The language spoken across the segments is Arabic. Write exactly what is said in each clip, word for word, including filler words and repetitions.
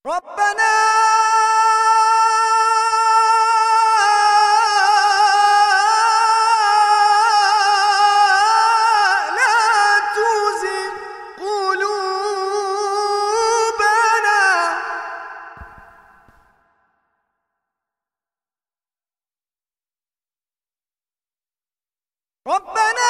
ربنا لا تزغ قلوبنا ربنا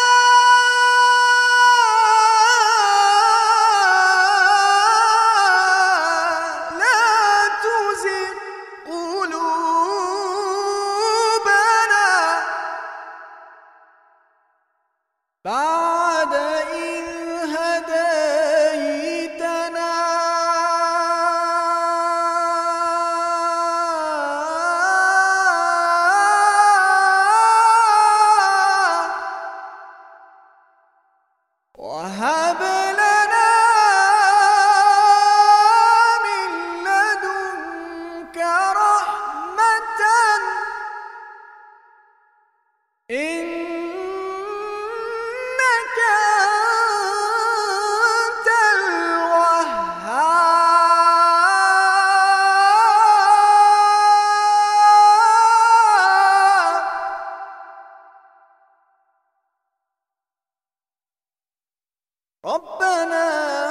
بعد إذ هديتنا وهب لنا من لدنك رحمة إنك أنت الوهاب ربنا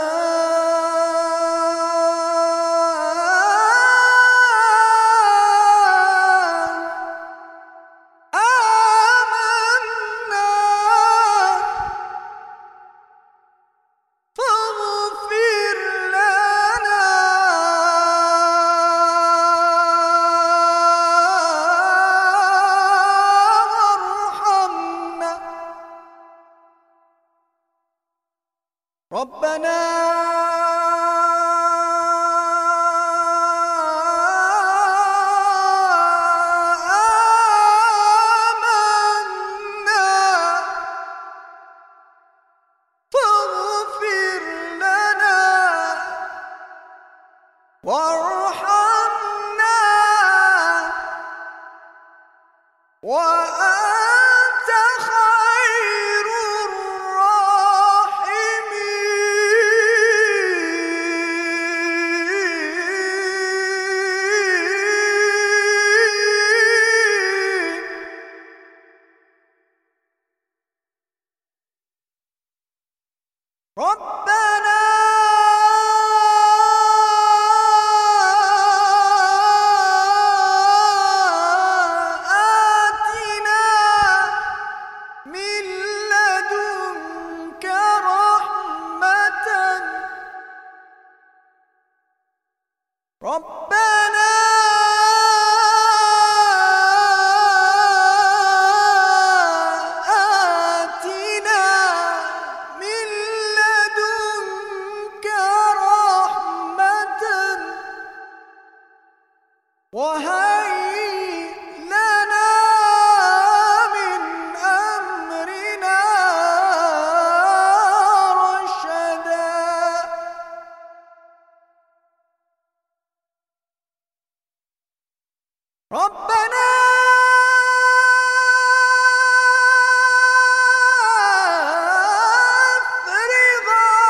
آمنا فاغفر لنا وارحمنا ربنا آمنا فاغفر لنا وارحمنا وأنت خير الراحمين ربنا آتنا من لدنك رحمة ربنا آتنا من لدنك رحمة وهيئ لنا من أمرنا رشدا ربنا افرغ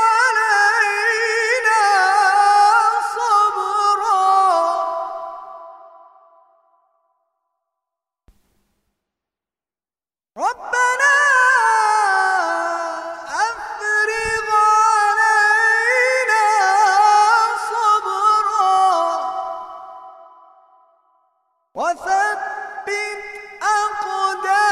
علينا صبرا ربنا افرغ علينا صبرا وثبت أقدامنا